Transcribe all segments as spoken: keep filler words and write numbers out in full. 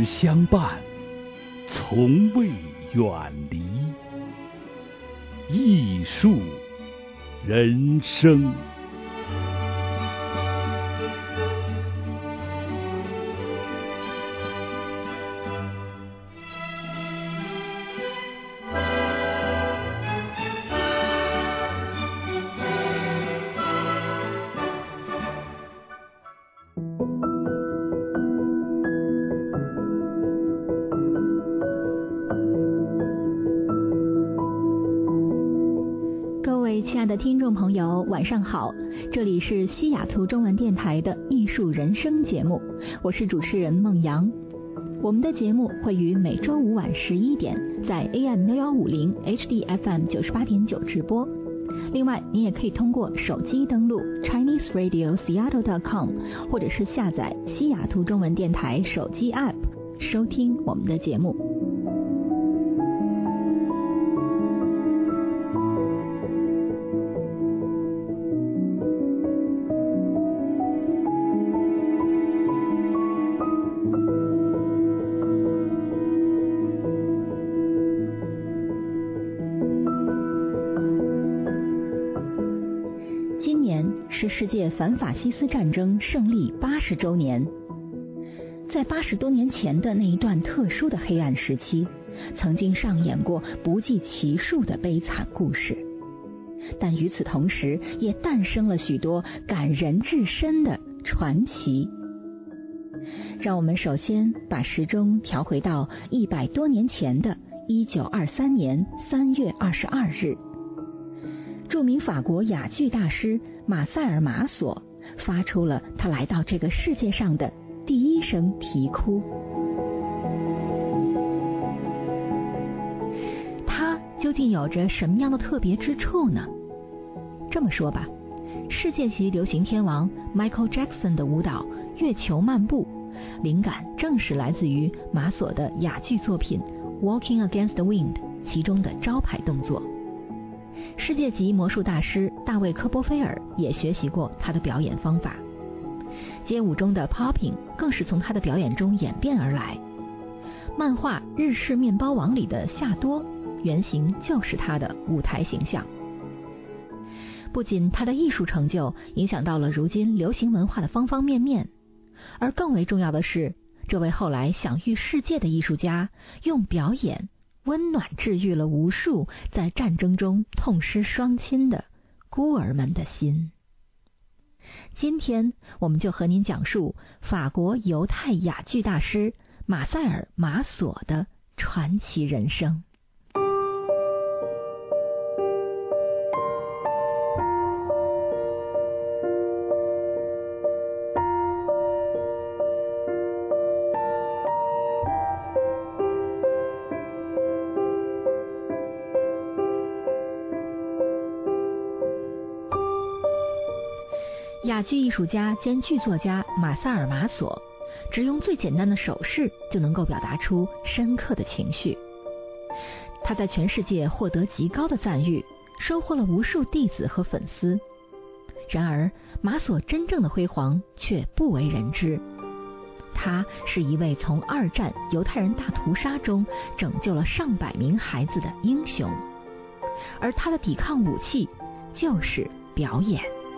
直相伴，从未远离。艺术人生。 亲爱的听众朋友，晚上好，这里是西雅图中文电台的艺术人生节目，我是主持人孟阳。我们的节目会于每周五晚十一点在 A M 六一五零 H D F M 九十八点九直播。另外，你也可以通过手机登录 Chinese Radio Seattle dot com 或者是下载西雅图中文电台手机 App 收听我们的节目。是世界反法西斯战争胜利八十周年。在八十多年前的那一段特殊的黑暗时期，曾经上演过不计其数的悲惨故事，但与此同时也诞生了许多感人至深的传奇。让我们首先把时钟调回到一百多年前的一九二三年三月二十二日，著名法国哑剧大师马塞尔·马索发出了他来到这个世界上的第一声啼哭。他究竟有着什么样的特别之处呢？这么说吧，世界级流行天王 Michael Jackson 的舞蹈《月球漫步》，灵感正是来自于马索的哑剧作品《Walking Against the Wind》其中的招牌动作。世界级魔术大师大卫·科波菲尔也学习过他的表演方法，街舞中的 popping 更是从他的表演中演变而来。漫画《日式面包王》里的夏多原型就是他的舞台形象。不仅他的艺术成就影响到了如今流行文化的方方面面，而更为重要的是，这位后来享誉世界的艺术家用表演温暖治愈了无数在战争中痛失双亲的孤儿们的心。今天我们就和您讲述法国犹太哑剧大师马塞尔·马索的传奇人生。哑剧艺术家兼剧作家马塞尔·马索，只用最简单的手势就能够表达出深刻的情绪。他在全世界获得极高的赞誉，收获了无数弟子和粉丝。然而，马索真正的辉煌却不为人知。他是一位从二战犹太人大屠杀中拯救了上百名孩子的英雄，而他的抵抗武器就是表演。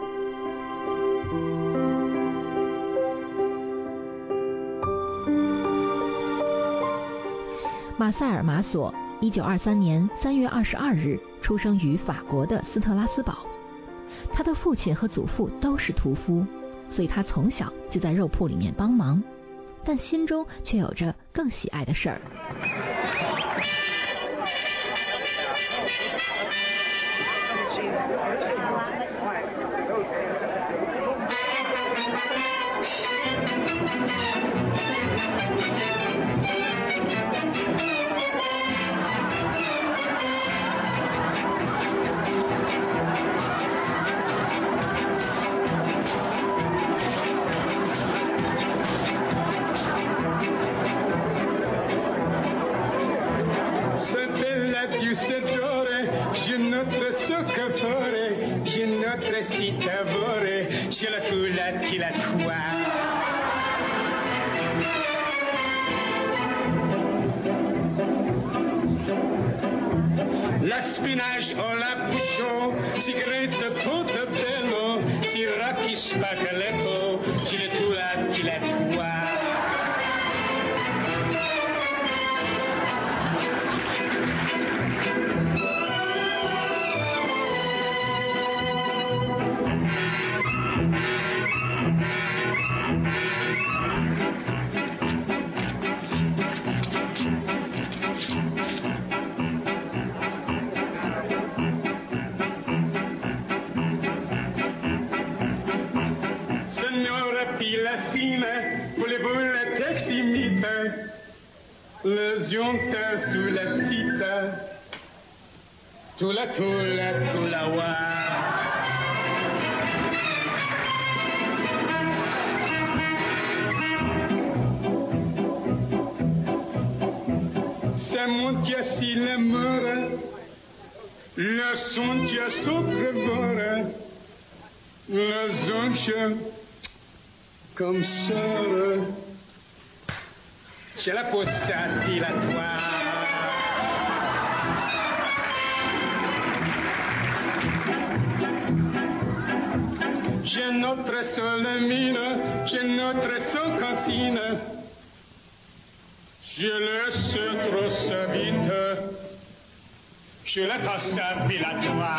马塞尔·马索一九二三年三月二十二日出生于法国的斯特拉斯堡。他的父亲和祖父都是屠夫，所以他从小就在肉铺里面帮忙，但心中却有着更喜爱的事儿。 la spinach o la puccio, sigarette portobello, siracchi spaghetto, cinetura di la tua. Le zionta sulla cita, tula tula tula wa. C'est mon Dieu si l'amour, le son Dieu sopravora, le zonche comme ça. C'è la pozza di la tua. J'ai notre seule mine, j'ai notre seule cantine. Je laisse trop sa vite, je la tasse à la tua.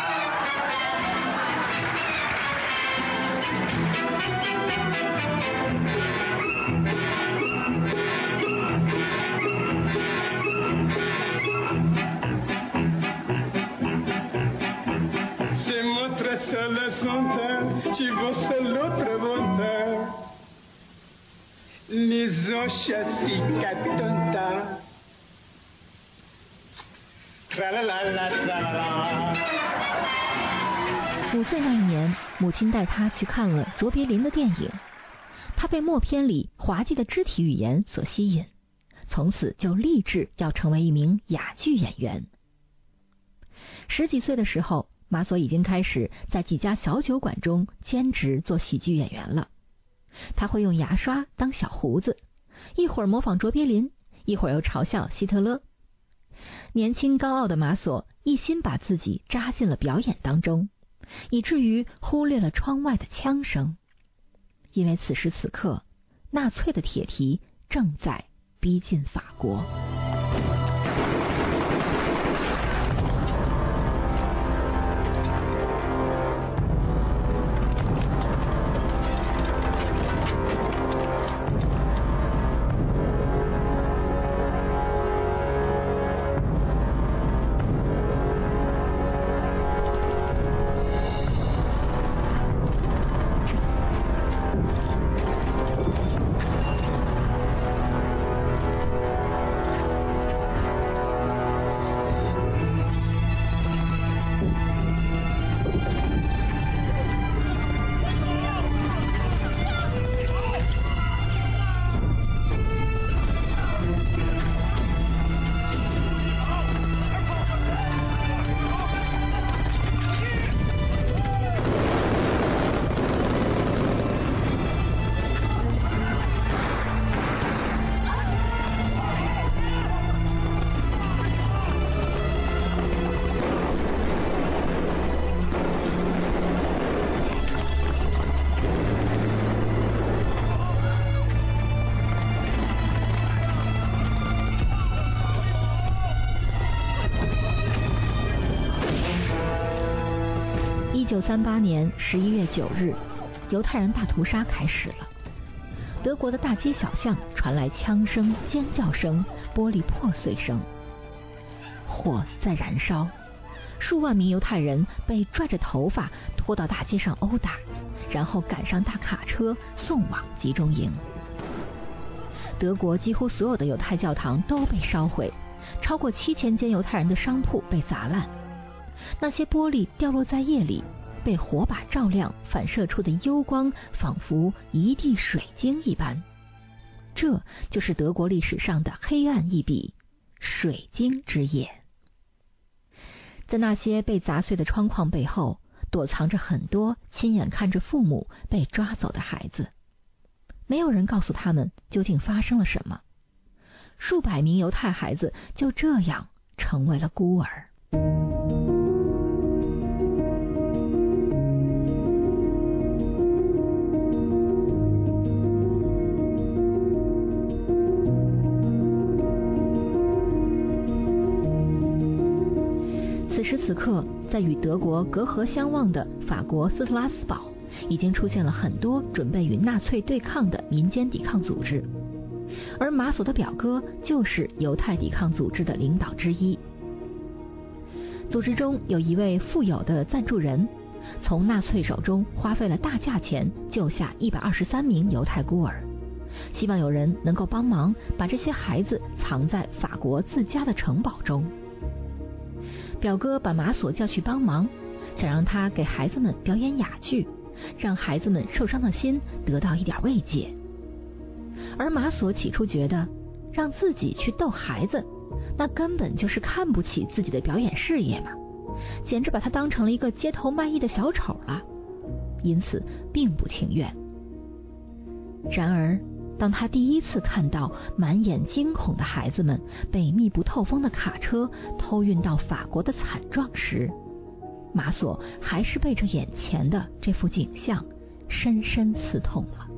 Ci vostra l'altra volta les chassis catonta tra la la la la la。 五岁那一年，母亲带他去看了卓别林的电影，他被默片里滑稽的肢体语言所吸引，从此就立志要成为一名哑剧演员。十几岁的时候，马索已经开始在几家小酒馆中兼职做喜剧演员了。他会用牙刷当小胡子，一会儿模仿卓别林，一会儿又嘲笑希特勒。年轻高傲的马索一心把自己扎进了表演当中，以至于忽略了窗外的枪声。因为此时此刻，纳粹的铁蹄正在逼近法国。一九三八年十一月九日，犹太人大屠杀开始了。德国的大街小巷传来枪声、尖叫声、玻璃破碎声，火在燃烧，数万名犹太人被拽着头发拖到大街上殴打，然后赶上大卡车送往集中营。德国几乎所有的犹太教堂都被烧毁，超过七千间犹太人的商铺被砸烂。那些玻璃掉落在夜里，被火把照亮，反射出的幽光仿佛一地水晶一般。这就是德国历史上的黑暗一笔——水晶之夜。在那些被砸碎的窗框背后，躲藏着很多亲眼看着父母被抓走的孩子。没有人告诉他们究竟发生了什么。数百名犹太孩子就这样成为了孤儿。 此时此刻，在与德国隔河相望的法国斯特拉斯堡，已经出现了很多准备与纳粹对抗的民间抵抗组织，而马索的表哥就是犹太抵抗组织的领导之一。组织中有一位富有的赞助人，从纳粹手中花费了大价钱救下一百二十三名犹太孤儿，希望有人能够帮忙把这些孩子藏在法国自家的城堡中。表哥把马索叫去帮忙，想让他给孩子们表演哑剧，让孩子们受伤的心得到一点慰藉。而马索起初觉得让自己去逗孩子，那根本就是看不起自己的表演事业嘛，简直把他当成了一个街头卖艺的小丑了，因此并不情愿。然而当他第一次看到满眼惊恐的孩子们被密不透风的卡车偷运到法国的惨状时，马索还是被这眼前的这幅景象深深刺痛了。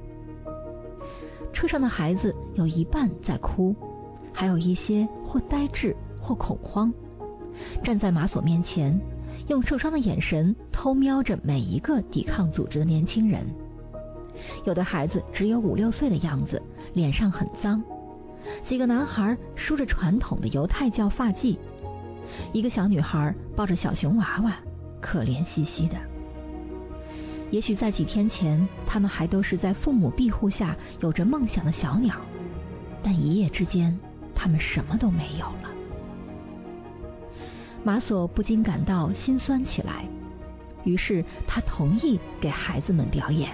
车上的孩子有一半在哭，还有一些或呆滞或恐慌，站在马索面前，用受伤的眼神偷瞄着每一个抵抗组织的年轻人。有的孩子只有五六岁的样子，脸上很脏，几个男孩梳着传统的犹太教发髻，一个小女孩抱着小熊娃娃，可怜兮兮的。也许在几天前，他们还都是在父母庇护下有着梦想的小鸟，但一夜之间，他们什么都没有了。马索不禁感到心酸起来，于是他同意给孩子们表演。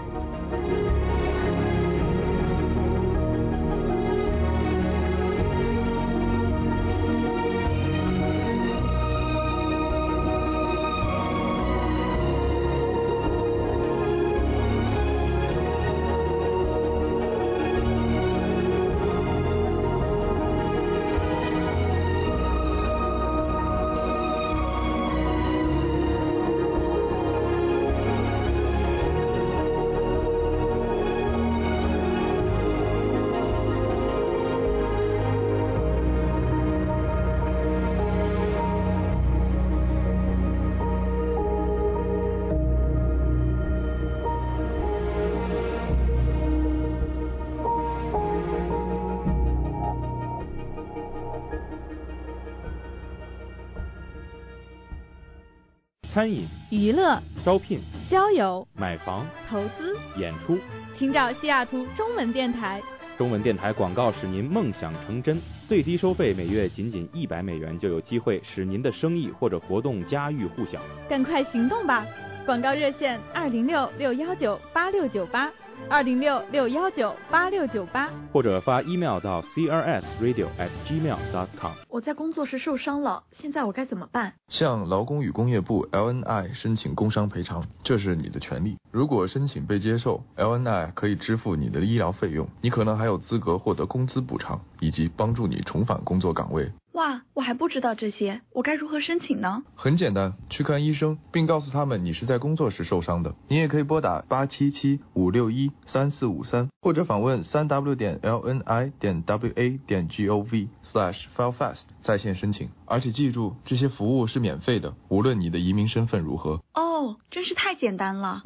餐饮、 娱乐、 招聘、 交友、 买房、 投资、 演出， 听找西雅图中文电台。 中文电台广告使您梦想成真，最低收费每月仅仅一百美元，就有机会使您的生意或者活动家喻户晓。 赶快行动吧！广告热线二零六六幺九八六九八，二零六六幺九八六九八， 或者发 email 到 c r s radio at gmail dot com。 我在工作时受伤了，现在我该怎么办？ 向劳工与工业部 L N I 申请工伤赔偿，这是你的权利。如果申请被接受， L N I 可以支付你的医疗费用，你可能还有资格获得工资补偿，以及帮助你重返工作岗位。 哇，我还不知道这些，我该如何申请呢？ 很简单，去看医生，并告诉他们你是在工作时受伤的。你也可以拨打八七七五六一三四五三，或者访问三 w 点 l n i 点 w a 点 g o v slash file fast 在线申请。而且记住，这些服务是免费的，无论你的移民身份如何。 哦，真是太简单了。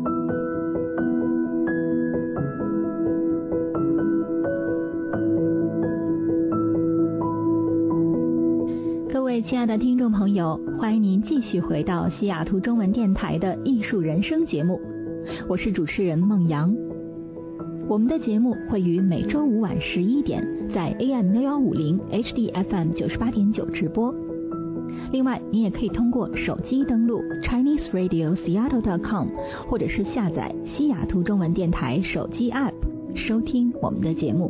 各位亲爱的听众朋友，欢迎您继续回到西雅图中文电台的艺术人生节目，我是主持人孟阳。我们的节目会于每周五晚十一点在 A M 六一五零 H D F M 九十八点九直播。另外，你也可以通过手机登录 Chinese Radio Seattle dot com， 或者是下载西雅图中文电台手机 App 收听我们的节目。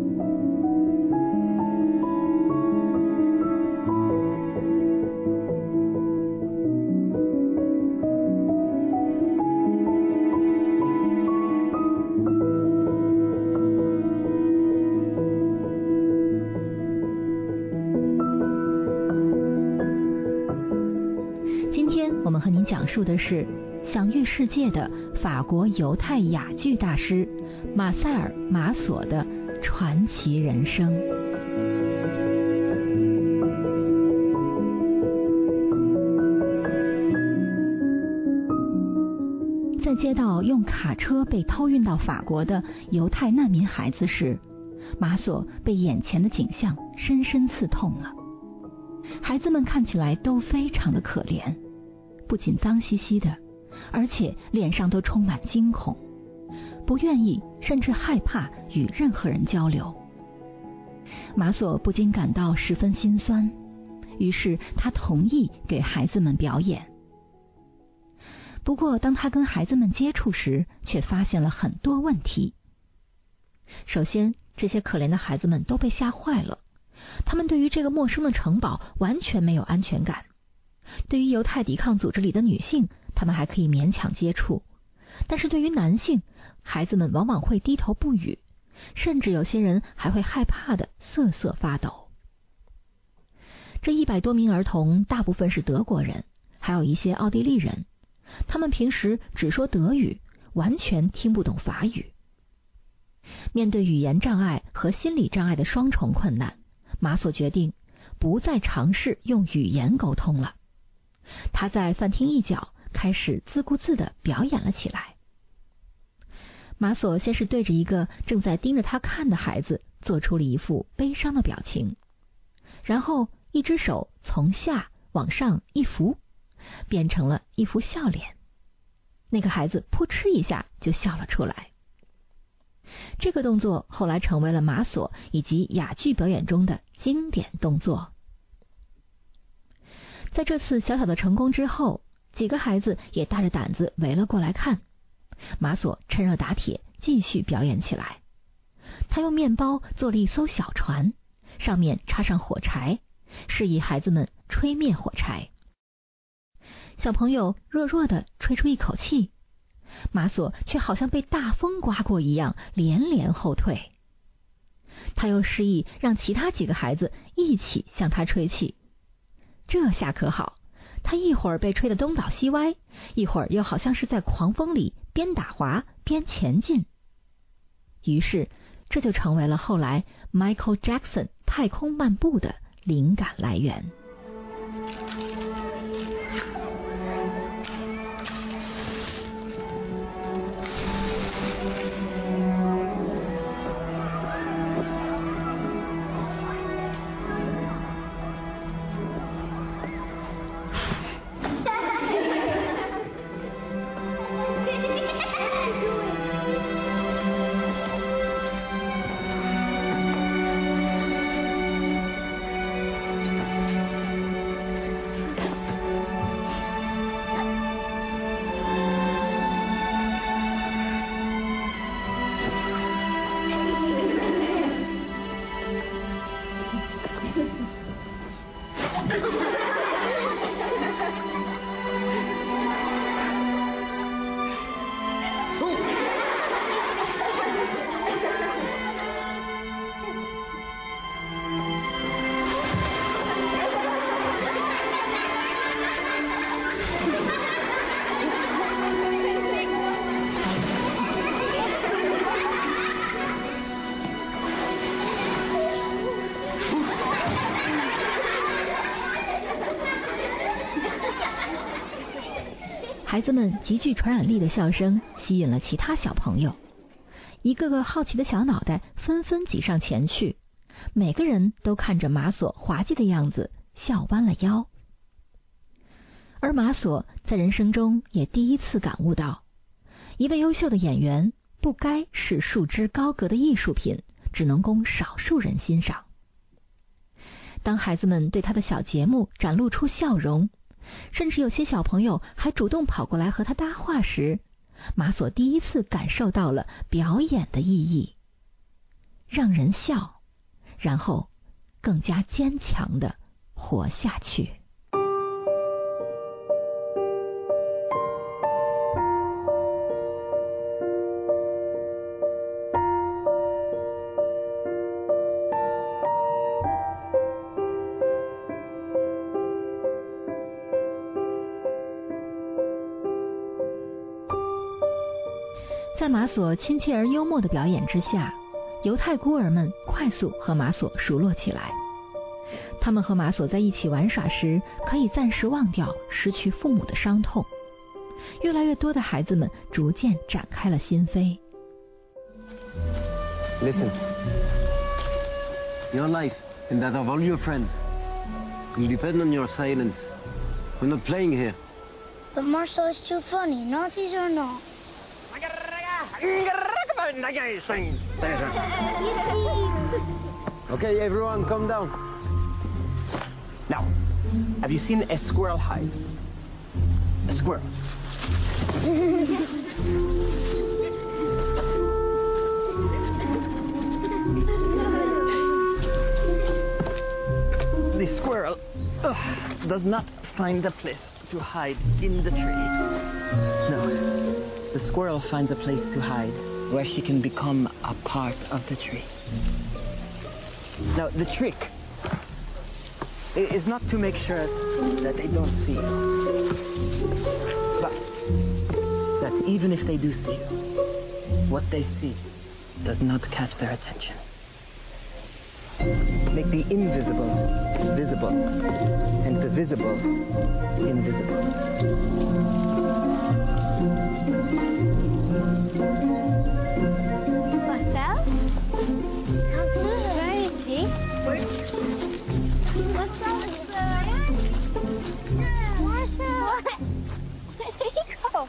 讲述的是享誉世界的法国犹太哑剧大师马塞尔·马索的传奇人生。 们接到用卡车被偷运到法国的犹太难民孩子时，马索被眼前的景象深深刺痛了。孩子们看起来都非常的可怜，不仅脏兮兮的，而且脸上都充满惊恐，不愿意甚至害怕与任何人交流。马索不禁感到十分心酸，于是他同意给孩子们表演。不过当他跟孩子们接触时，却发现了很多问题。首先，这些可怜的孩子们都被吓坏了，他们对于这个陌生的城堡完全没有安全感。对于犹太抵抗组织里的女性，他们还可以勉强接触，但是对于男性，孩子们往往会低头不语，甚至有些人还会害怕的瑟瑟发抖。这一百多名儿童大部分是德国人，还有一些奥地利人，他们平时只说德语，完全听不懂法语。面对语言障碍和心理障碍的双重困难，马索决定不再尝试用语言沟通了。他在饭厅一角开始自顾自地表演了起来。马索先是对着一个正在盯着他看的孩子做出了一副悲伤的表情，然后一只手从下往上一扶，变成了一副笑脸。那个孩子扑哧一下就笑了出来。这个动作后来成为了马索以及哑剧表演中的经典动作。在这次小小的成功之后，几个孩子也大着胆子围了过来看。马索趁热打铁，继续表演起来。他用面包做了一艘小船，上面插上火柴，示意孩子们吹灭火柴。小朋友弱弱地吹出一口气，马索却好像被大风刮过一样连连后退。他又示意让其他几个孩子一起向他吹气。这下可好，他一会儿被吹得东倒西歪，一会儿又好像是在狂风里边打滑边前进。于是这就成为了后来 Michael Jackson 太空漫步的灵感来源。孩子们极具传染力的笑声吸引了其他小朋友，一个个好奇的小脑袋纷纷挤上前去，每个人都看着马索滑稽的样子，笑弯了腰。而马索在人生中也第一次感悟到，一位优秀的演员不该是束之高阁的艺术品，只能供少数人欣赏。当孩子们对他的小节目展露出笑容，甚至有些小朋友还主动跑过来和他搭话时，马索第一次感受到了表演的意义，让人笑，然后更加坚强地活下去。在马索亲切而幽默的表演之下，犹太孤儿们快速和马索熟络起来。他们和马索在一起玩耍时，可以暂时忘掉失去父母的伤痛。 越来越多的孩子们逐渐展开了心扉。 Listen, your life and that of all your friends will depend on your silence. We're not playing here. But Marcel is too funny, Nazis or not. Okay, everyone, calm down. Now, have you seen a squirrel hide? A squirrel. The squirrel uh, does not find a place to hide in the tree. No, the squirrel finds a place to hide where she can become a part of the tree. Now, the trick is not to make sure that they don't see you, but that even if they do see you, what they see does not catch their attention. Make the invisible visible and the visible invisible. Marcel? How very pretty. What's wrong with you? Marcel? What? Where did he go?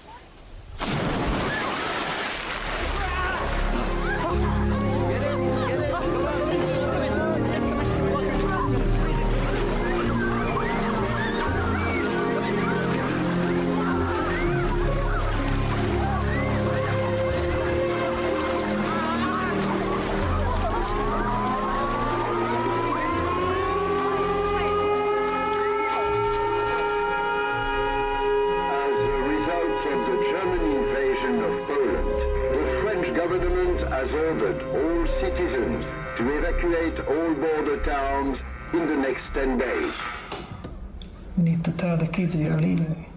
Has ordered all citizens to evacuate all border towns in the next ten days. We need to tell the kids we are leaving.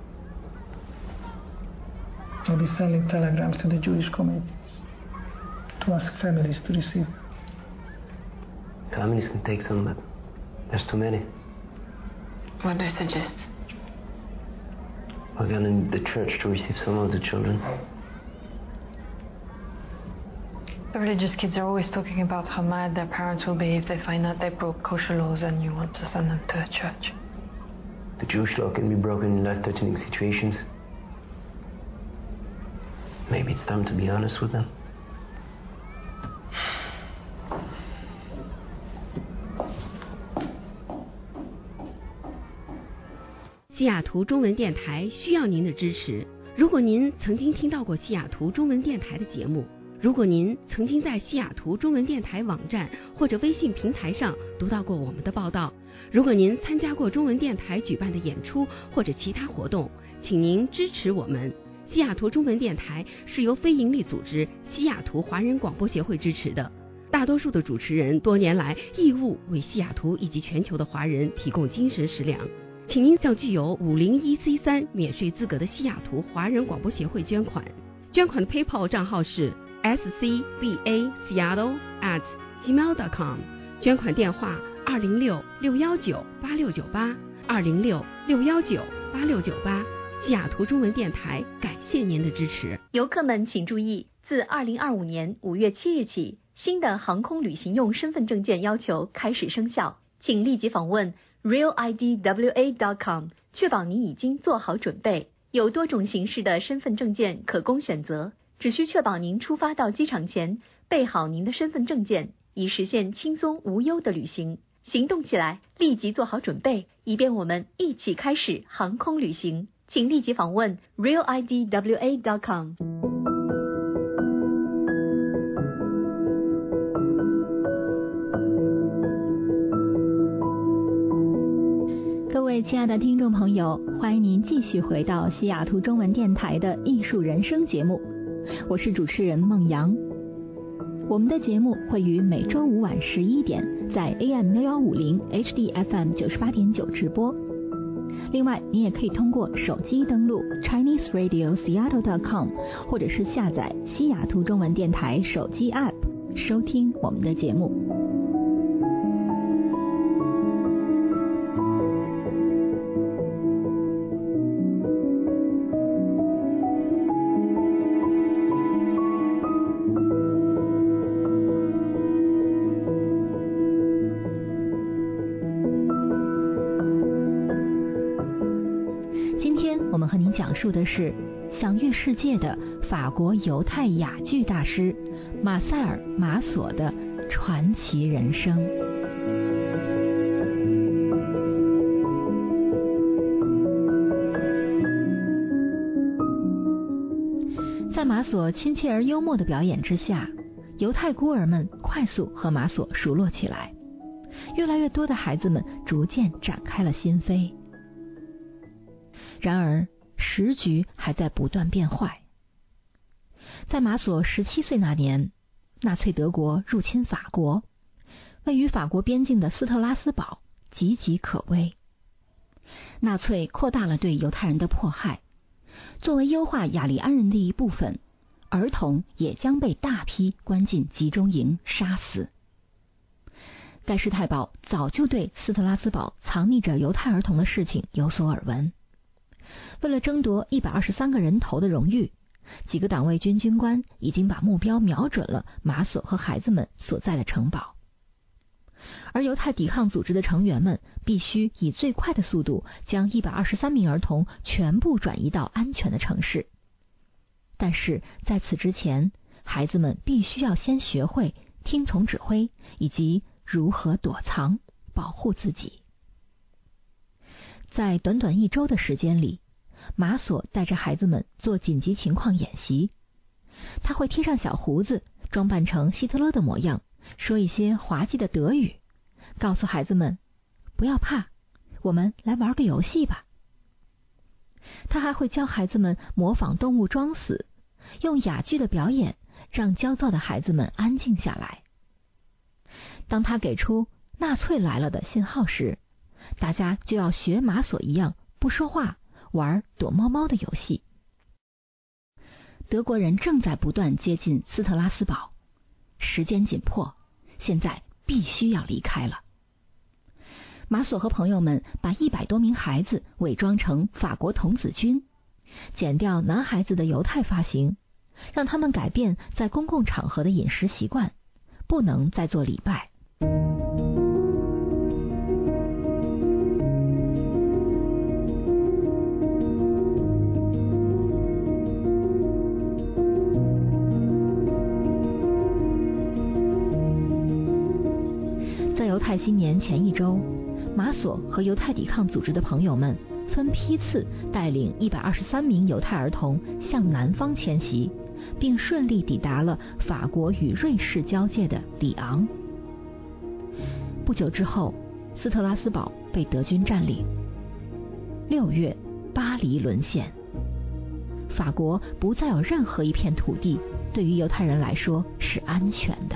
I'll be sending telegrams to the Jewish communities to ask families to receive. Families can take some, but there's too many. What do you suggest? We're gonna need the church to receive some of the children. The religious kids are always talking about how mad their parents will be if they find out they broke kosher laws and you want to send them to a church. The Jewish law can be broken in life-threatening situations. Maybe it's time to be honest with them. 西雅图中文电台需要您的支持。如果您曾经听到过西雅图中文电台的节目，如果您曾经在西雅图中文电台网站或者微信平台上读到过我们的报道，如果您参加过中文电台举办的演出或者其他活动，请您支持我们。西雅图中文电台是由非营利组织西雅图华人广播协会支持的，大多数的主持人多年来义务为西雅图以及全球的华人提供精神食粮。请您向具有五零一 C 三免税资格的西雅图华人广播协会捐款，捐款的 PayPal 账号是 s c b a seattle at gmail dot com， 捐款电话二零六六幺九八六九八二零六六幺九八六九八。西雅图中文电台感谢您的支持。 游客们请注意，自二零二五年五月七日起，新的航空旅行用身份证件要求开始生效，请立即访问 real I D W A dot com， 确保你已经做好准备。有多种形式的身份证件可供选择，只需确保您出发到机场前备好您的身份证件，以实现轻松无忧的旅行。行动起来，立即做好准备，以便我们一起开始航空旅行。请立即访问 real I D W A dot com。各位亲爱的听众朋友，欢迎您继续回到西雅图中文电台的艺术人生节目，我是主持人孟阳。我们的节目会于每周五晚十一点在 A M 幺幺五零 H D F M 九十八点九直播。另外，你也可以通过手机登录 Chinese Radio Seattle dot com， 或者是下载西雅图中文电台手机 App 收听我们的节目。 我们和您讲述的是享誉世界的法国犹太哑剧大师马塞尔·马索的传奇人生。在马索亲切而幽默的表演之下，犹太孤儿们快速和马索熟络起来，越来越多的孩子们逐渐展开了心扉。然而时局还在不断变坏。在马索十七岁那年，纳粹德国入侵法国，位于法国边境的斯特拉斯堡岌岌可危。纳粹扩大了对犹太人的迫害，作为优化雅利安人的一部分，儿童也将被大批关进集中营杀死。盖世太保早就对斯特拉斯堡藏匿着犹太儿童的事情有所耳闻。为了争夺一百二十三个人头的荣誉，几个党卫军军官已经把目标瞄准了马索和孩子们所在的城堡。而犹太抵抗组织的成员们必须以最快的速度将一百二十三名儿童全部转移到安全的城市。但是在此之前，孩子们必须要先学会听从指挥，以及如何躲藏，保护自己。在短短一周的时间里，马索带着孩子们做紧急情况演习。他会贴上小胡子，装扮成希特勒的模样，说一些滑稽的德语，告诉孩子们不要怕，我们来玩个游戏吧。他还会教孩子们模仿动物装死，用哑剧的表演让焦躁的孩子们安静下来。当他给出纳粹来了的信号时，大家就要学马索一样不说话，玩躲猫猫的游戏。德国人正在不断接近斯特拉斯堡，时间紧迫，现在必须要离开了。马索和朋友们把一百多名孩子伪装成法国童子军，剪掉男孩子的犹太发型，让他们改变在公共场合的饮食习惯，不能再做礼拜。在犹太新年前一周，马索和犹太抵抗组织的朋友们分批次带领一百二十三名犹太儿童向南方迁徙，并顺利抵达了法国与瑞士交界的里昂。不久之后，斯特拉斯堡被德军占领。六月，巴黎沦陷。法国不再有任何一片土地对于犹太人来说是安全的。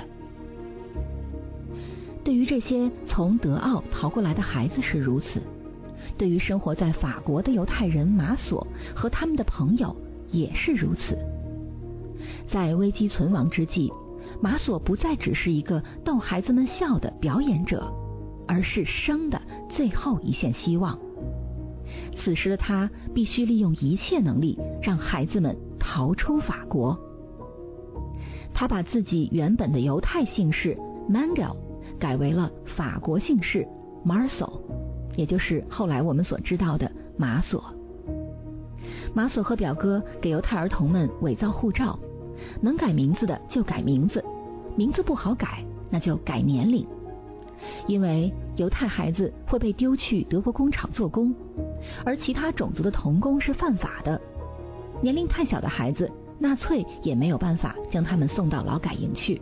对于这些从德奥逃过来的孩子是如此，对于生活在法国的犹太人马索和他们的朋友也是如此。在危机存亡之际，马索不再只是一个逗孩子们笑的表演者，而是生的最后一线希望。此时的他必须利用一切能力让孩子们逃出法国。他把自己原本的犹太姓氏 Mangel 改为了法国姓氏 Marceau， 也就是后来我们所知道的马索。马索和表哥给犹太儿童们伪造护照，能改名字的就改名字，名字不好改那就改年龄。因为犹太孩子会被丢去德国工厂做工，而其他种族的童工是犯法的，年龄太小的孩子纳粹也没有办法将他们送到劳改营去。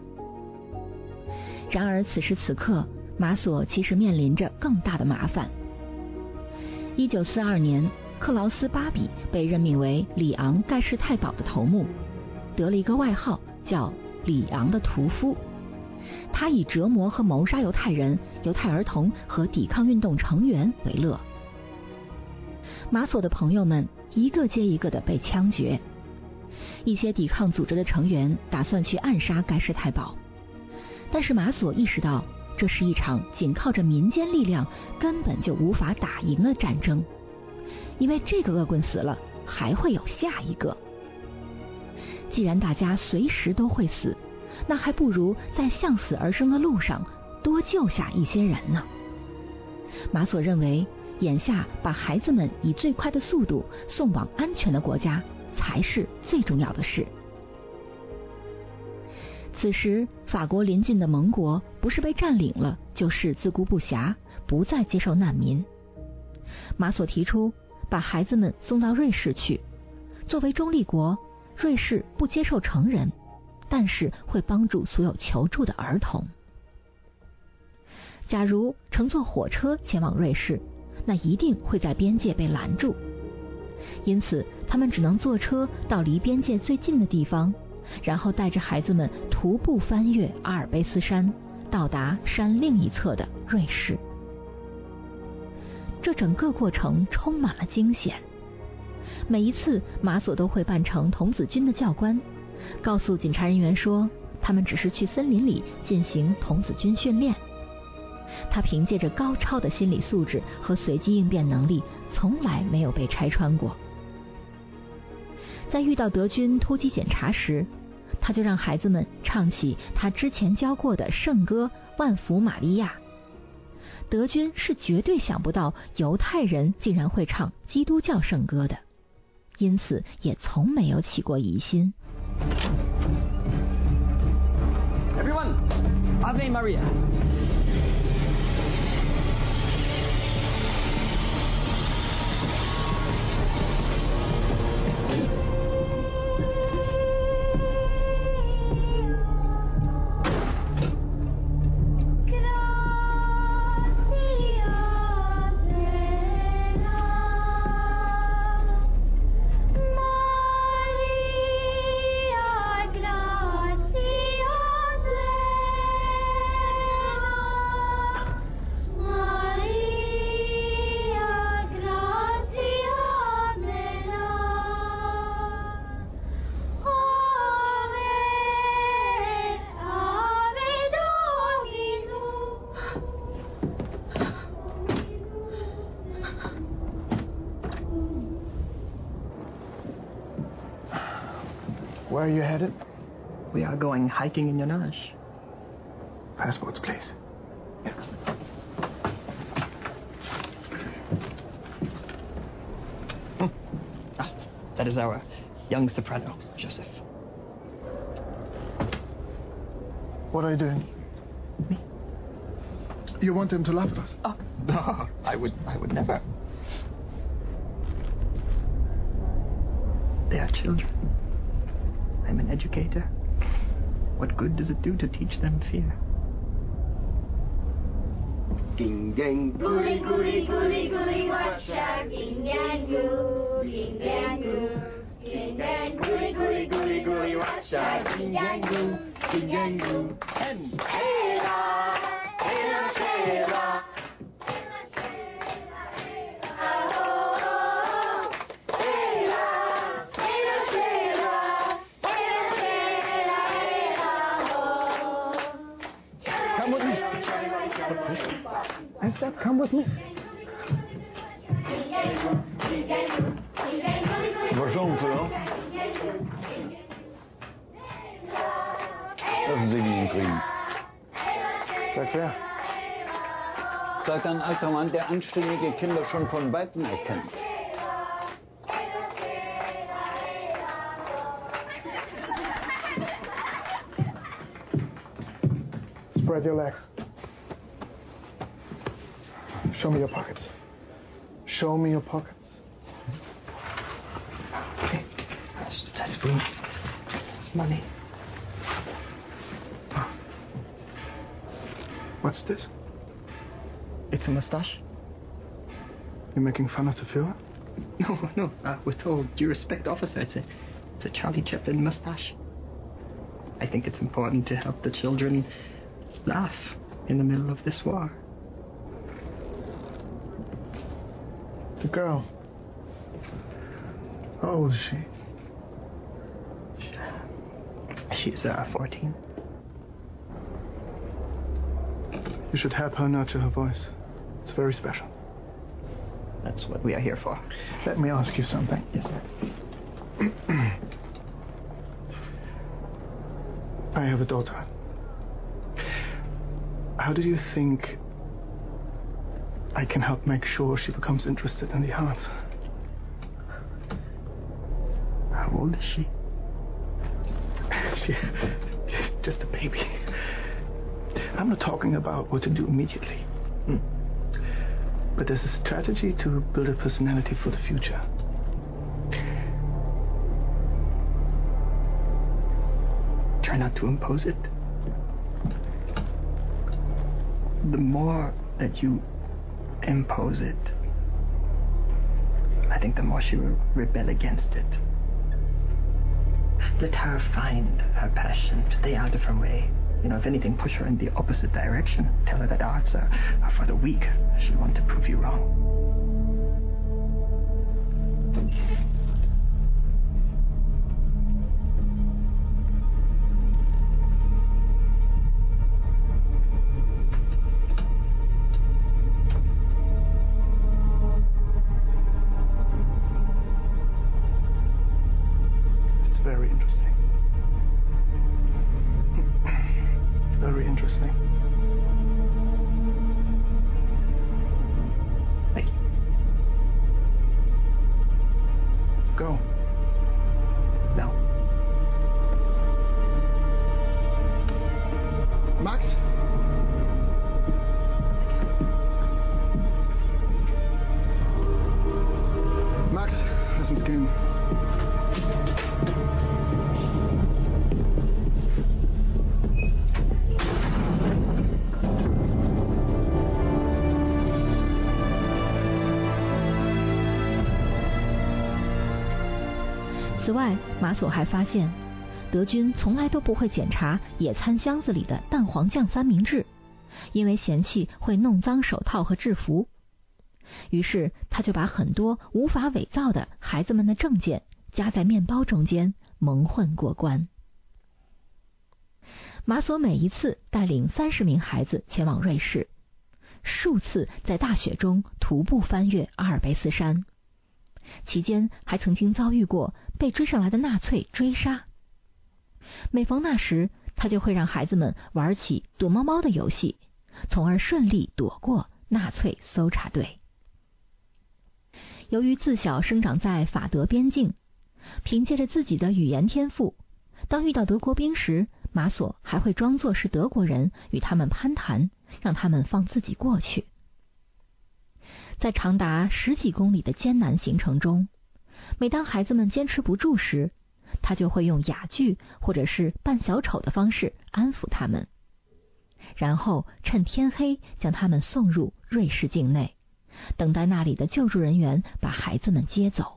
然而此时此刻，马索其实面临着更大的麻烦。一九四二年，克劳斯·巴比被任命为里昂盖世太保的头目，得了一个外号叫里昂的屠夫。他以折磨和谋杀犹太人、犹太儿童和抵抗运动成员为乐。马索的朋友们一个接一个的被枪决，一些抵抗组织的成员打算去暗杀盖世太保，但是马索意识到这是一场仅靠着民间力量根本就无法打赢的战争，因为这个恶棍死了，还会有下一个。既然大家随时都会死，那还不如在向死而生的路上多救下一些人呢。马索认为眼下把孩子们以最快的速度送往安全的国家才是最重要的事。此时，法国邻近的盟国不是被占领了，就是自顾不暇，不再接受难民。马索提出把孩子们送到瑞士去，作为中立国，瑞士不接受成人，但是会帮助所有求助的儿童。假如乘坐火车前往瑞士，那一定会在边界被拦住，因此他们只能坐车到离边界最近的地方，然后带着孩子们徒步翻越阿尔卑斯山，到达山另一侧的瑞士。这整个过程充满了惊险。每一次，马索都会扮成童子军的教官，告诉警察人员说，他们只是去森林里进行童子军训练。他凭借着高超的心理素质和随机应变能力，从来没有被拆穿过。在遇到德军突击检查时，他就让孩子们唱起他之前教过的圣歌《万福玛利亚》。德军是绝对想不到犹太人竟然会唱基督教圣歌的，因此也从没有起过疑心。 Everyone, Ave Maria. Where are you headed? We are going hiking in Yonage. Passports, please. Hmm. Ah, that is our young soprano, Joseph. What are you doing? Me? You want him to laugh at us? Oh, no, I would, I would never. They are children. I'm an educator. What good does it do to teach them fear? Ging gang gooly gooly gooly gooly washa ging gang goo ging gang goo ging gang gooly gooly gooly gooly washa ging gang goo ging gang goo and Sheila Sheila Sheila I said, come with me. Bonjour, Nicolas. Lassen Sie mich ihn kriegen. Sag wer? Sagt ein alter Mann, der anständige Kinder schon von Weitem erkennt. Spread your legs. Show me your pockets. Show me your pockets. Okay. It's just a spoon. It's money. What's this? It's a mustache. You're making fun of the Führer? No, no. Uh, with all due respect, officer, it's a, it's a Charlie Chaplin mustache. I think it's important to help the children laugh in the middle of this war. The girl. How old is she? She's uh, fourteen. You should help her nurture her voice. It's very special. That's what we are here for. Let me ask you something. Yes, sir. I have a daughter. How do you think I can help make sure she becomes interested in the arts. How old is she? She, just a baby. I'm not talking about what to do immediately. Hmm. But there's a strategy to build a personality for the future. Try not to impose it. The more that you impose it, I think the more she will rebel against it. Let her find her passion. Stay out of her way. You know, if anything, push her in the opposite direction. Tell her that arts are, are for the weak. She'll want to prove you wrong. It's very interesting. Very interesting. Thank you. Go. No. Max? Max, lessons game. 此外，马索还发现，德军从来都不会检查野餐箱子里的蛋黄酱三明治，因为嫌弃会弄脏手套和制服。于是他就把很多无法伪造的孩子们的证件夹在面包中间，蒙混过关。马索每一次带领三十名孩子前往瑞士，数次在大雪中徒步翻越阿尔卑斯山，期间还曾经遭遇过被追上来的纳粹追杀。每逢那时，他就会让孩子们玩起躲猫猫的游戏，从而顺利躲过纳粹搜查队。由于自小生长在法德边境，凭借着自己的语言天赋，当遇到德国兵时，马索还会装作是德国人与他们攀谈，让他们放自己过去。在长达十几公里的艰难行程中，每当孩子们坚持不住时，他就会用哑剧或者是扮小丑的方式安抚他们，然后趁天黑将他们送入瑞士境内，等待那里的救助人员把孩子们接走。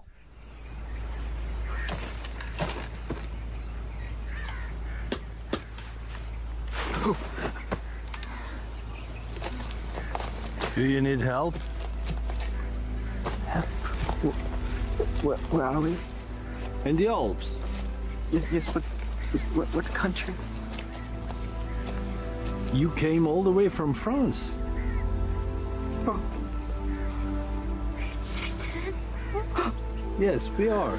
Do you need help? Help? Where, where are we? In the Alps. Yes, yes, but what, what country? You came all the way from France. Oh. Yes, we are.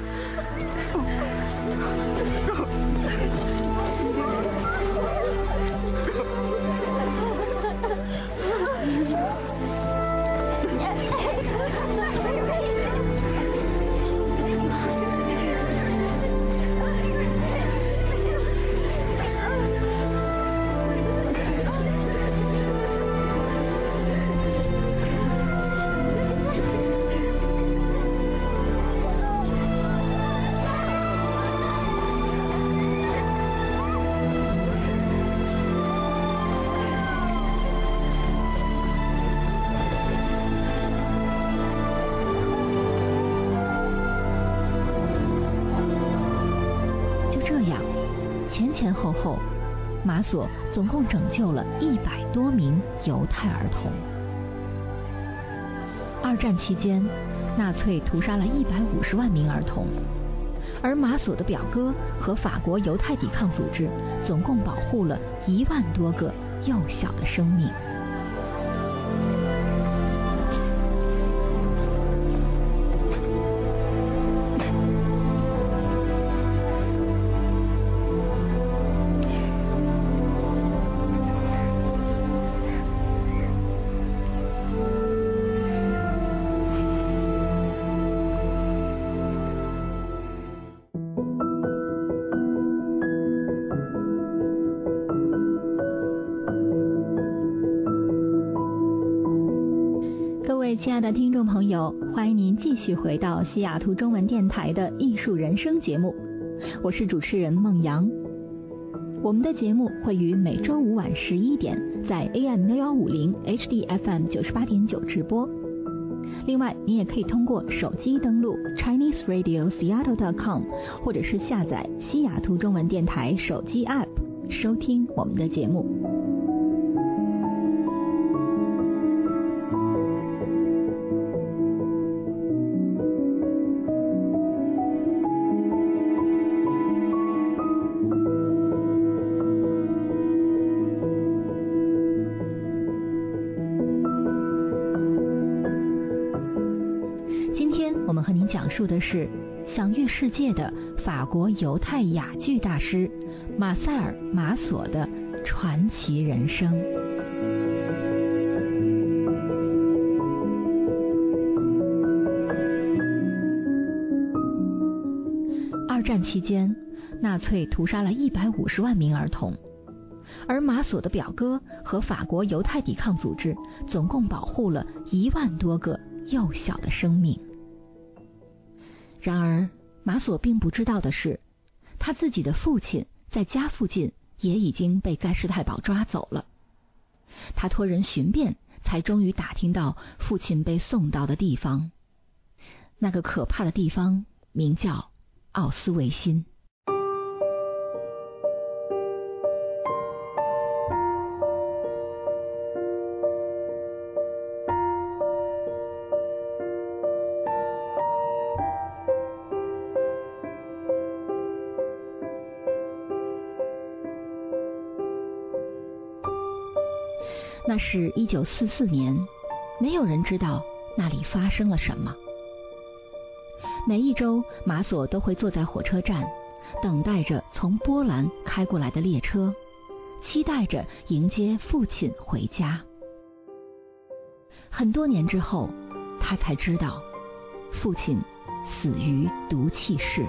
前后后，马索总共拯救了一百多名犹太儿童。二战期间，纳粹屠杀了一百五十万名儿童，而马索的表哥和法国犹太抵抗组织总共保护了一万多个幼小的生命。 亲爱的听众朋友，欢迎您继续回到西雅图中文电台的艺术人生节目，我是主持人孟阳。我们的节目会于每周五晚十一点在 A M 幺幺五零 H D F M 九十八点九直播。另外，你也可以通过手机登录 Chinese Radio Seattle dot com， 或者是下载西雅图中文电台手机 App 收听我们的节目。讲述的是享誉世界的法国犹太哑剧大师马塞尔·马索的传奇人生。二战期间，纳粹屠杀了一百五十万名儿童，而马索的表哥和法国犹太抵抗组织总共保护了一万多个幼小的生命。然而，马索并不知道的是，他自己的父亲在家附近也已经被盖世太保抓走了。他托人寻遍，才终于打听到父亲被送到的地方。那个可怕的地方名叫奥斯维辛。那是一九四四年，没有人知道那里发生了什么。每一周，马索都会坐在火车站，等待着从波兰开过来的列车，期待着迎接父亲回家。很多年之后，他才知道，父亲死于毒气室。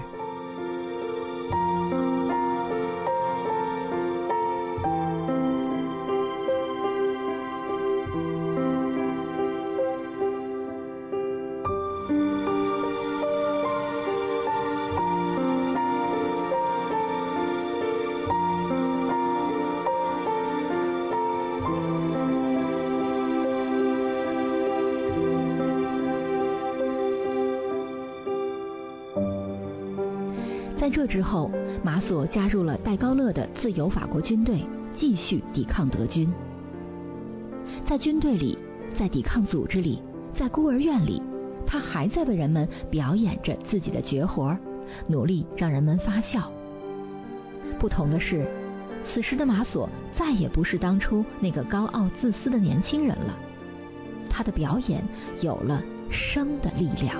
在这之后，马索加入了戴高乐的自由法国军队，继续抵抗德军。在军队里，在抵抗组织里，在孤儿院里，他还在为人们表演着自己的绝活，努力让人们发笑。不同的是，此时的马索再也不是当初那个高傲自私的年轻人了，他的表演有了生的力量。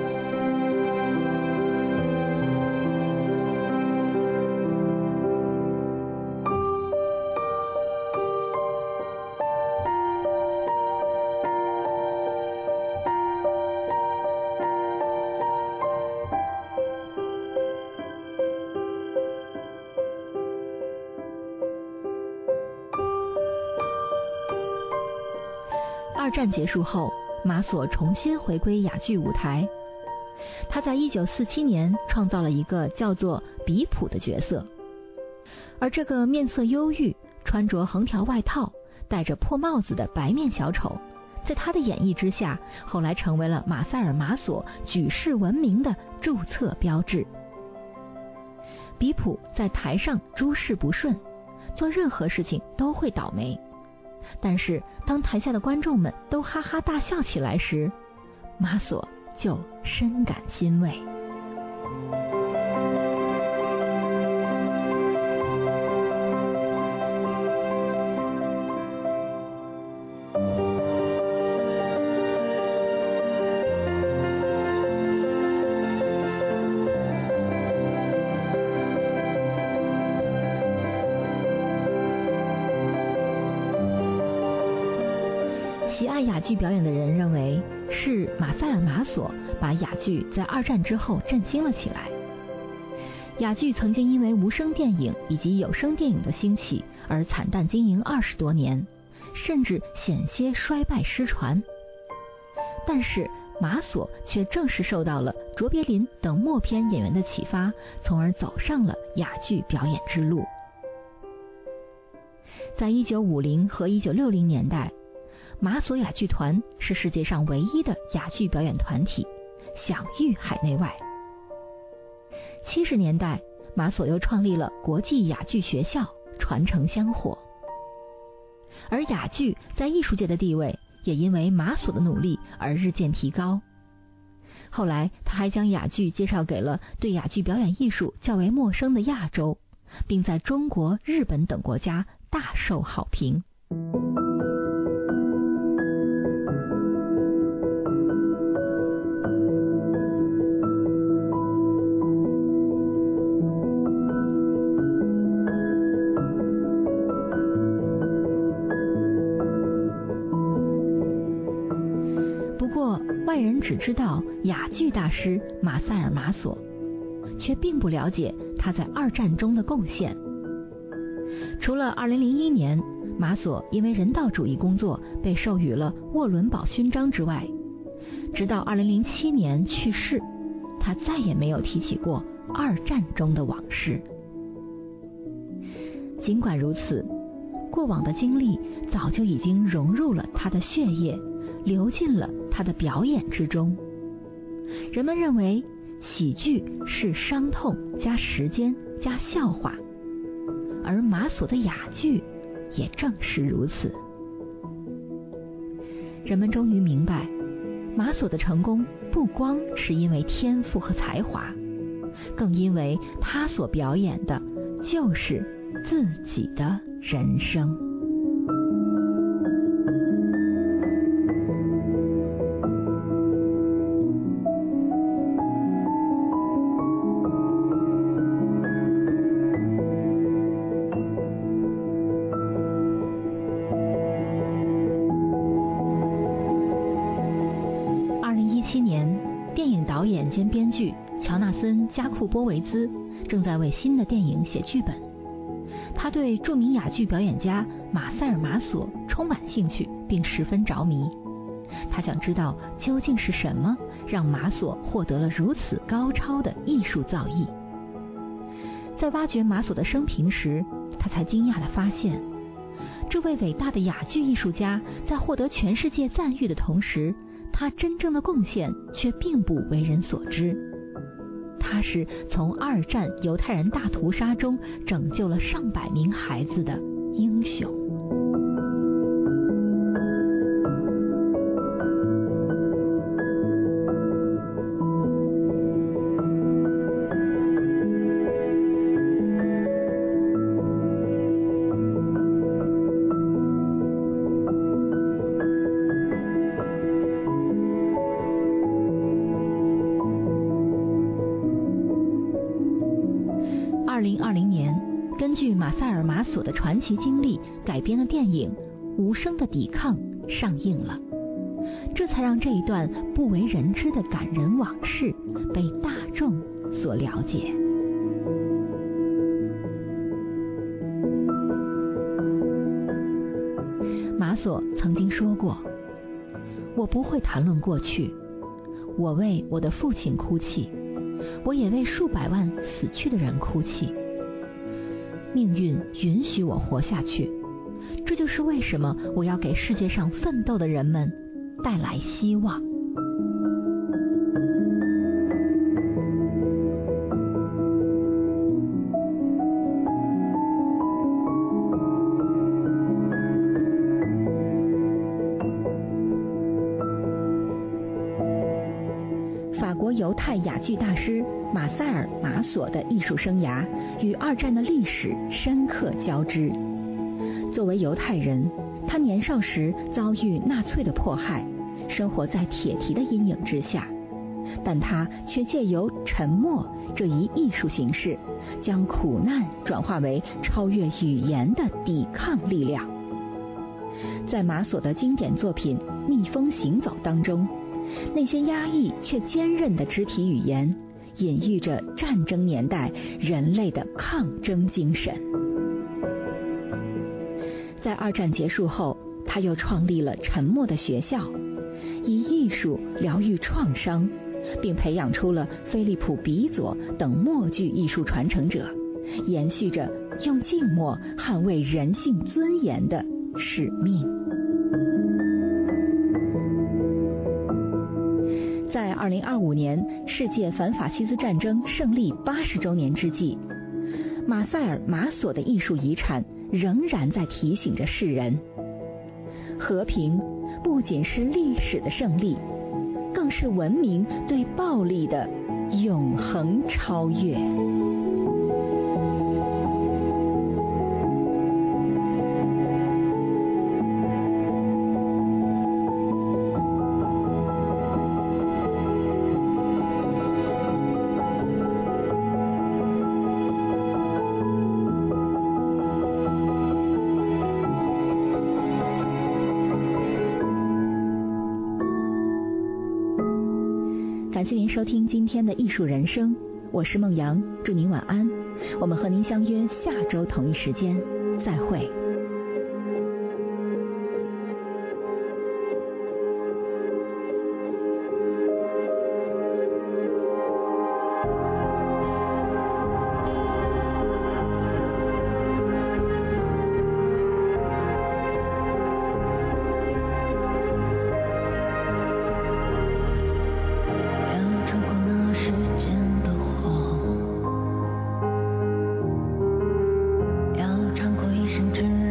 二战结束后，马索重新回归哑剧舞台。他在一九四七年创造了一个叫做比普的角色，而这个面色忧郁、穿着横条外套、戴着破帽子的白面小丑，在他的演绎之下，后来成为了马塞尔·马索举世闻名的注册标志。比普在台上诸事不顺，做任何事情都会倒霉。但是当台下的观众们都哈哈大笑起来时，马索就深感欣慰。喜爱哑剧表演的人认为，是马塞尔·马索把哑剧在二战之后振兴了起来。哑剧曾经因为无声电影以及有声电影的兴起而惨淡经营二十多年，甚至险些衰败失传。 但是马索却正是受到了卓别林等默片演员的启发，从而走上了哑剧表演之路。在一九五零和一九六零年代，马索哑剧团是世界上唯一的哑剧表演团体，享誉海内外。七十年代，马索又创立了国际哑剧学校，传承香火。而哑剧在艺术界的地位也因为马索的努力而日渐提高。后来他还将哑剧介绍给了对哑剧表演艺术较为陌生的亚洲，并在中国、日本等国家大受好评。不过外人只知道哑剧大师马塞尔·马索，却并不了解他在二战中的贡献。除了二零零一年马索因为人道主义工作被授予了沃伦堡勋章之外，直到二零零七年去世，他再也没有提起过二战中的往事。尽管如此，过往的经历早就已经融入了他的血液，流进了他的表演之中。人们认为喜剧是伤痛加时间加笑话，而马索的哑剧也正是如此。人们终于明白，马索的成功不光是因为天赋和才华，更因为他所表演的就是自己的人生。导演兼编剧乔纳森·加库波维兹正在为新的电影写剧本。他对著名哑剧表演家马塞尔·马索充满兴趣，并十分着迷。他想知道究竟是什么让马索获得了如此高超的艺术造诣。在挖掘马索的生平时，他才惊讶地发现，这位伟大的哑剧艺术家在获得全世界赞誉的同时，他真正的贡献却并不为人所知。他是从二战犹太人大屠杀中拯救了上百名孩子的英雄。二零二零年，根据马塞尔·马索的传奇经历改编的电影《无声的抵抗》上映了，这才让这一段不为人知的感人往事被大众所了解。马索曾经说过：“我不会谈论过去，我为我的父亲哭泣，我也为数百万死去的人哭泣。命运允许我活下去，这就是为什么我要给世界上奋斗的人们带来希望。”法国犹太哑剧大师马塞尔·马索的艺术生涯与二战的历史深刻交织。作为犹太人，他年少时遭遇纳粹的迫害，生活在铁蹄的阴影之下，但他却借由沉默这一艺术形式，将苦难转化为超越语言的抵抗力量。在马索的经典作品《逆风行走》当中，那些压抑却坚韧的肢体语言，隐喻着战争年代人类的抗争精神。在二战结束后，他又创立了沉默的学校， 以艺术疗愈创伤，并培养出了菲利普·比佐等默剧艺术传承者，延续着用静默捍卫人性尊严的使命。在二零二五年世界反法西斯战争胜利八十周年之际，马塞尔·马索的艺术遗产仍然在提醒着世人，和平不仅是历史的胜利，更是文明对暴力的永恒超越。感谢您收听今天的艺术人生，我是孟阳，祝您晚安。我们和您相约下周同一时间，再会。 一生只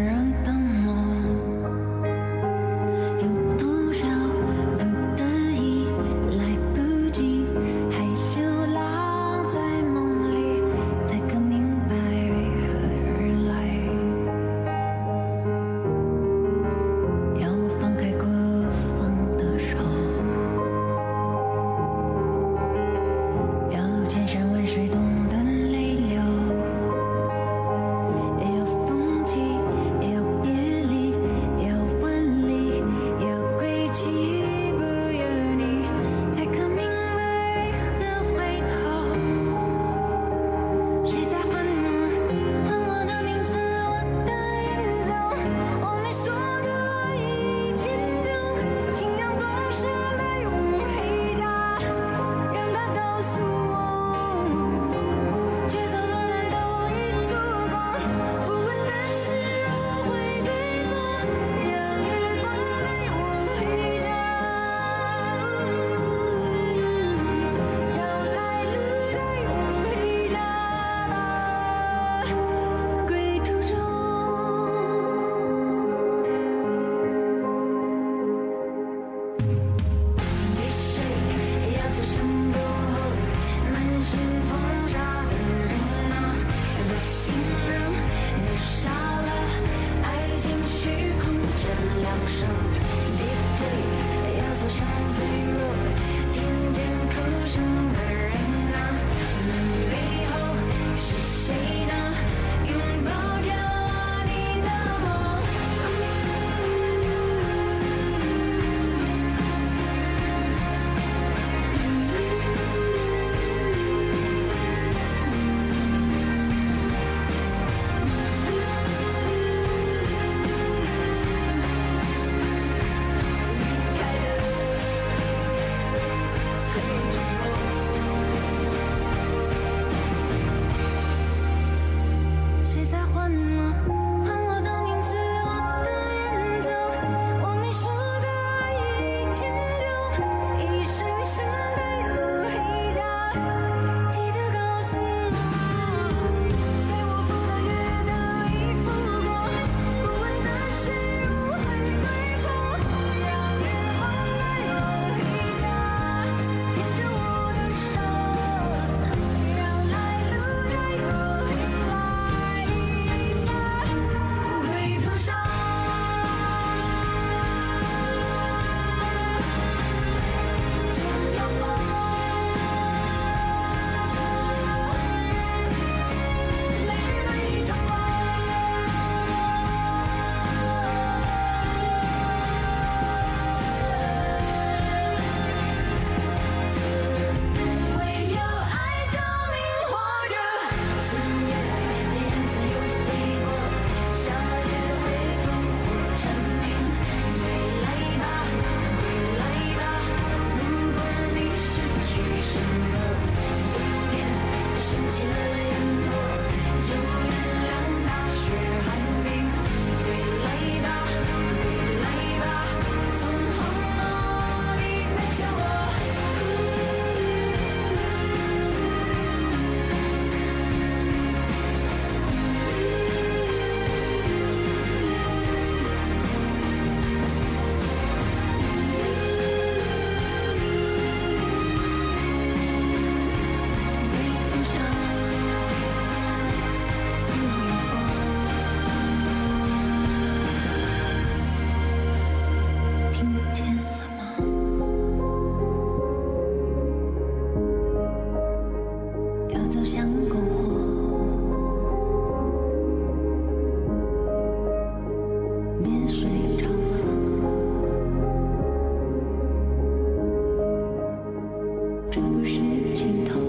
尽头。